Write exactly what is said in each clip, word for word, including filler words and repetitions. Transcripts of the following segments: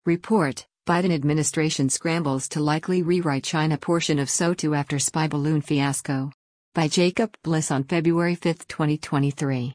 Report: Biden administration scrambles to likely rewrite China portion of S O two after spy balloon fiasco. By Jacob Bliss on February fifth, twenty twenty-three.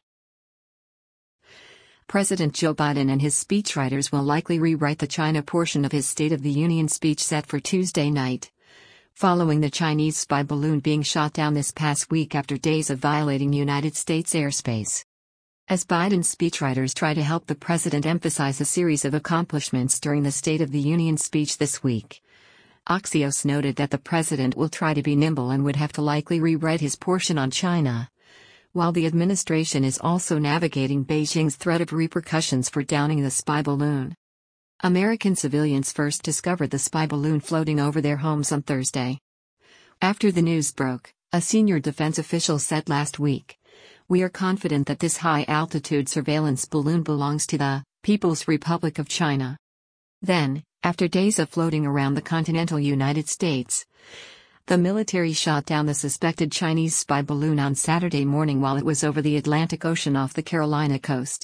President Joe Biden and his speechwriters will likely rewrite the China portion of his State of the Union speech set for Tuesday night, following the Chinese spy balloon being shot down this past week after days of violating United States airspace. As Biden's speechwriters try to help the president emphasize a series of accomplishments during the State of the Union speech this week, Axios noted that the president will try to be nimble and would have to likely rewrite his portion on China, while the administration is also navigating Beijing's threat of repercussions for downing the spy balloon. American civilians first discovered the spy balloon floating over their homes on Thursday. After the news broke, a senior defense official said last week, "We are confident that this high-altitude surveillance balloon belongs to the People's Republic of China." Then, after days of floating around the continental United States, the military shot down the suspected Chinese spy balloon on Saturday morning while it was over the Atlantic Ocean off the Carolina coast.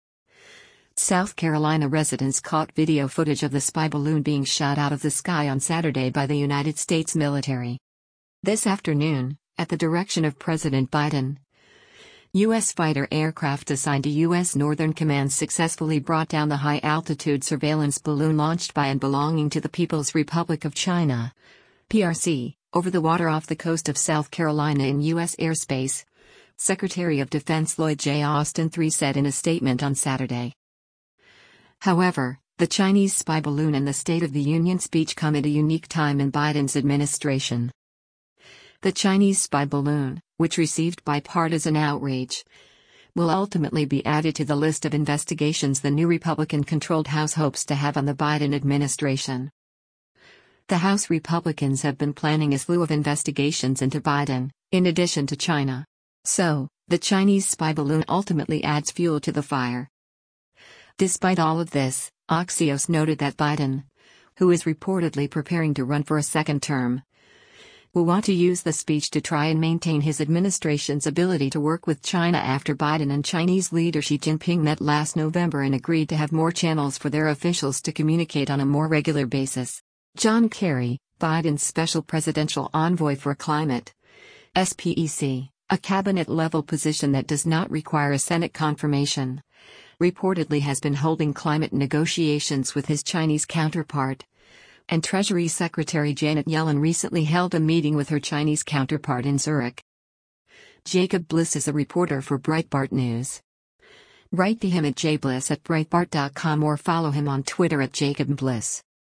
South Carolina residents caught video footage of the spy balloon being shot out of the sky on Saturday by the United States military. This afternoon, at the direction of President Biden, U S fighter aircraft assigned to U S Northern Command successfully brought down the high-altitude surveillance balloon launched by and belonging to the People's Republic of China, P R C, over the water off the coast of South Carolina in U S airspace, Secretary of Defense Lloyd J. Austin the third said in a statement on Saturday. However, the Chinese spy balloon and the State of the Union speech come at a unique time in Biden's administration. The Chinese spy balloon, which received bipartisan outrage, will ultimately be added to the list of investigations the new Republican-controlled House hopes to have on the Biden administration. The House Republicans have been planning a slew of investigations into Biden, in addition to China. So, the Chinese spy balloon ultimately adds fuel to the fire. Despite all of this, Axios noted that Biden, who is reportedly preparing to run for a second term, will want to use the speech to try and maintain his administration's ability to work with China after Biden and Chinese leader Xi Jinping met last November and agreed to have more channels for their officials to communicate on a more regular basis. John Kerry, Biden's special presidential envoy for climate, S P E C, a cabinet-level position that does not require a Senate confirmation, reportedly has been holding climate negotiations with his Chinese counterpart, and Treasury Secretary Janet Yellen recently held a meeting with her Chinese counterpart in Zurich. Jacob Bliss is a reporter for Breitbart News. Write to him at jbliss at breitbart dot com or follow him on Twitter at Jacob Bliss.